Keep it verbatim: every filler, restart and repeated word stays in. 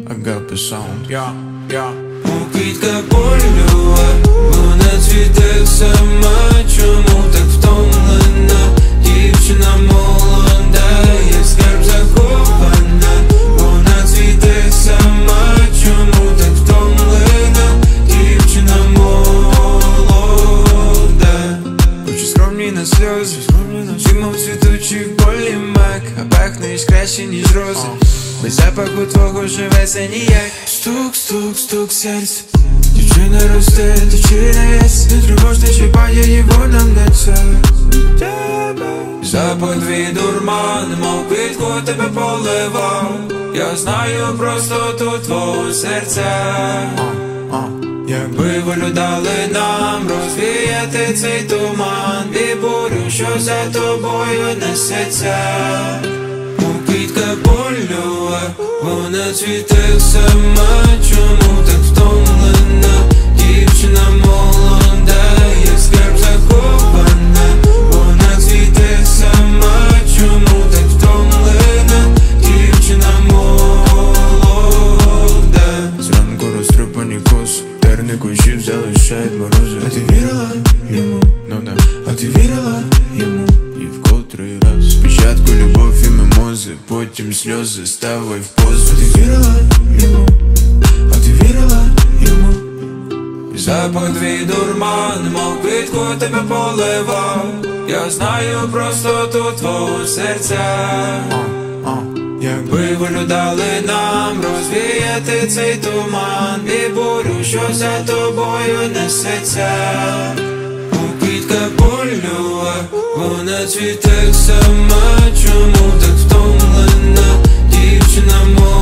Agape Sound. Я, я Мов квітка полює, вона цвіте сама. Чому так втомлена? Дівчина молода, як скарб захована. Вона цвіте сама. Чому так втомлена? Дівчина молода. Очі скромні на сльози, чи мов цвітучий в полі мак, а пахнеш краще, ніж рози. Без запаху твого живеться ніяк. Стук, стук, стук серця. Дівчина росте, дівчинець. Не тривожне чіпає її, вона не це тебе. Запах твій дурман, мов квітку тебе поливав. Я знаю простоту твого серця. Якби волю дали нам розвіяти цей туман і бурю, що за тобою несеться. Мов квітка полює, вона цвіте сама. Чому так втомлена? Дівчина молода, як скарб захована. Вона цвіте сама. Чому так втомлена? Дівчина молода. Зранку розтрепані коси, терни кущів залишають морози. А ти вірила йому? Ну да. А ти вірила йому? І в котрий раз. Спочатку любов і мимози, потім сльози, ставай в позу. А ти вірила йому? А ти вірила йому? Запах твій дурман, мов квітку тебе поливав. Я знаю простоту твого серця. Якби волю дали нам розвіяти цей туман і бурю, що за тобою несеться. Мов квітка полює, вона цвіте сама. Чому так втомлена? Дівчина молода.